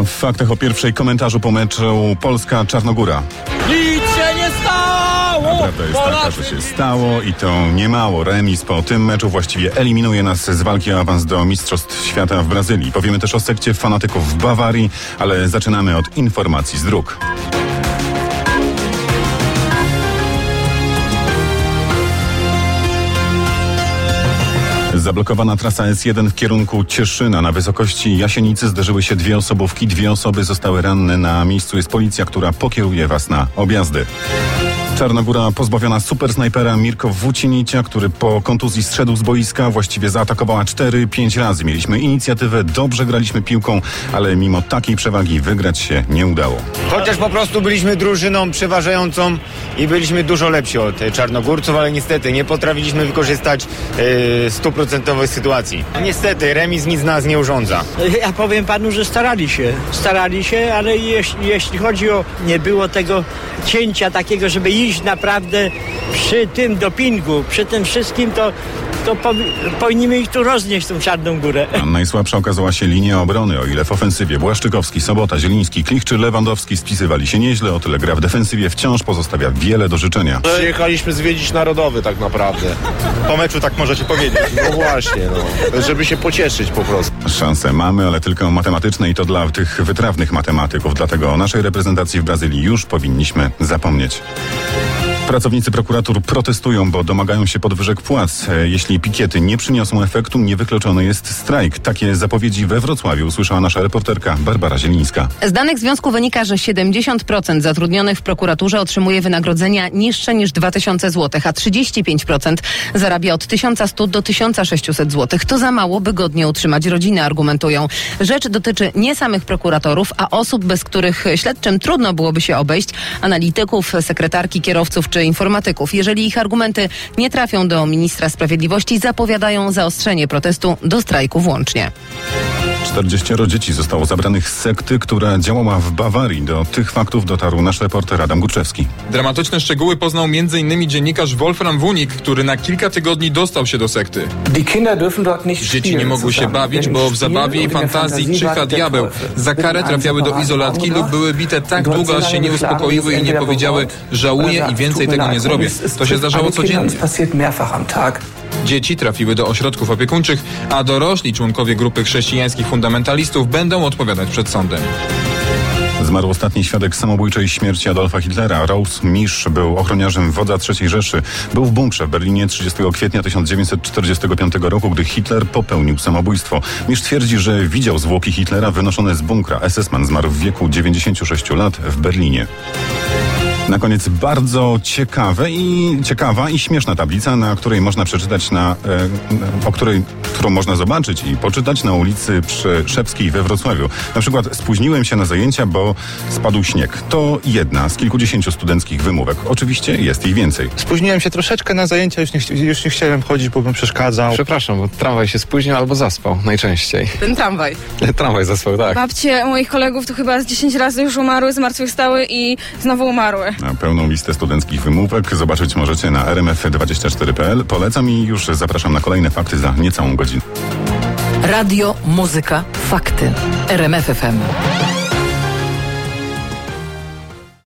A w faktach o pierwszej komentarzu po meczu Polska-Czarnogóra. Nic się nie stało! A prawda jest taka, że się stało i to niemało. Remis po tym meczu właściwie eliminuje nas z walki o awans do Mistrzostw Świata w Brazylii. Powiemy też o sekcie fanatyków w Bawarii, ale zaczynamy od informacji z dróg. Zablokowana trasa S1 w kierunku Cieszyna. Na wysokości Jasienicy zderzyły się dwie osobówki. 2 osoby zostały ranne. Na miejscu jest policja, która pokieruje was na objazdy. Czarnogóra pozbawiona supersnajpera Mirko Wucinicia, który po kontuzji zszedł z boiska. Właściwie zaatakowała 4-5 razy. Mieliśmy inicjatywę, dobrze graliśmy piłką, ale mimo takiej przewagi wygrać się nie udało. Chociaż po prostu byliśmy drużyną przeważającą i byliśmy dużo lepsi od Czarnogórców, ale niestety nie potrafiliśmy wykorzystać 100% sytuacji. Niestety remis nic nas nie urządza. Ja powiem panu, że starali się, ale jeśli chodzi o, nie było tego cięcia takiego, żeby iść naprawdę przy tym dopingu, przy tym wszystkim, to powinniśmy ich tu roznieść, tą Czarną Górę. A najsłabsza okazała się linia obrony. O ile w ofensywie Błaszczykowski, Sobota, Zieliński, Klich czy Lewandowski spisywali się nieźle, o tyle gra w defensywie wciąż pozostawia wiele do życzenia. Przyjechaliśmy zwiedzić Narodowy tak naprawdę. Po meczu tak możecie powiedzieć. No właśnie, żeby się pocieszyć po prostu. Szanse mamy, ale tylko matematyczne i to dla tych wytrawnych matematyków. Dlatego o naszej reprezentacji w Brazylii już powinniśmy zapomnieć. Pracownicy prokuratur protestują, bo domagają się podwyżek płac. Jeśli pikiety nie przyniosą efektu, niewykluczony jest strajk. Takie zapowiedzi we Wrocławiu usłyszała nasza reporterka Barbara Zielińska. Z danych związku wynika, że 70% zatrudnionych w prokuraturze otrzymuje wynagrodzenia niższe niż 2000 zł, a 35% zarabia od 1100 do 1600 zł. To za mało, by godnie utrzymać rodzinę, argumentują. Rzecz dotyczy nie samych prokuratorów, a osób, bez których śledczym trudno byłoby się obejść, analityków, sekretarki, kierowców czy informatyków. Jeżeli ich argumenty nie trafią do ministra sprawiedliwości, zapowiadają zaostrzenie protestu do strajku włącznie. 40 dzieci zostało zabranych z sekty, która działała w Bawarii. Do tych faktów dotarł nasz reporter Adam Górczewski. Dramatyczne szczegóły poznał m.in. dziennikarz Wolfram Wunik, który na kilka tygodni dostał się do sekty. Dzieci nie mogły się bawić, bo w zabawie i fantazji czyha diabeł. Za karę trafiały do izolatki lub były bite tak długo, aż się nie uspokoiły i nie powiedziały: żałuję i więcej tego nie zrobię. To się zdarzało codziennie. Dzieci trafiły do ośrodków opiekuńczych, a dorośli członkowie grupy chrześcijańskich fundamentalistów będą odpowiadać przed sądem. Zmarł ostatni świadek samobójczej śmierci Adolfa Hitlera. Rose Misch był ochroniarzem wodza III Rzeszy. Był w bunkrze w Berlinie 30 kwietnia 1945 roku, gdy Hitler popełnił samobójstwo. Misch twierdzi, że widział zwłoki Hitlera wynoszone z bunkra. SS-man zmarł w wieku 96 lat w Berlinie. Na koniec bardzo ciekawa i śmieszna tablica, na której można przeczytać, którą można zobaczyć i poczytać na ulicy Przyszewskiej we Wrocławiu. Na przykład: spóźniłem się na zajęcia, bo spadł śnieg. To jedna z kilkudziesięciu studenckich wymówek. Oczywiście jest ich więcej. Spóźniłem się troszeczkę na zajęcia, już nie chciałem chodzić, bo bym przeszkadzał. Przepraszam, bo tramwaj się spóźnił albo zaspał najczęściej. Ten tramwaj. Tramwaj zaspał, tak. Babcie moich kolegów to chyba z 10 razy już umarły, zmartwychwstały i znowu umarły. A pełną listę studenckich wymówek zobaczyć możecie na rmf24.pl. Polecam i już zapraszam na kolejne fakty za niecałą godzinę. Radio, muzyka, fakty. RMF FM.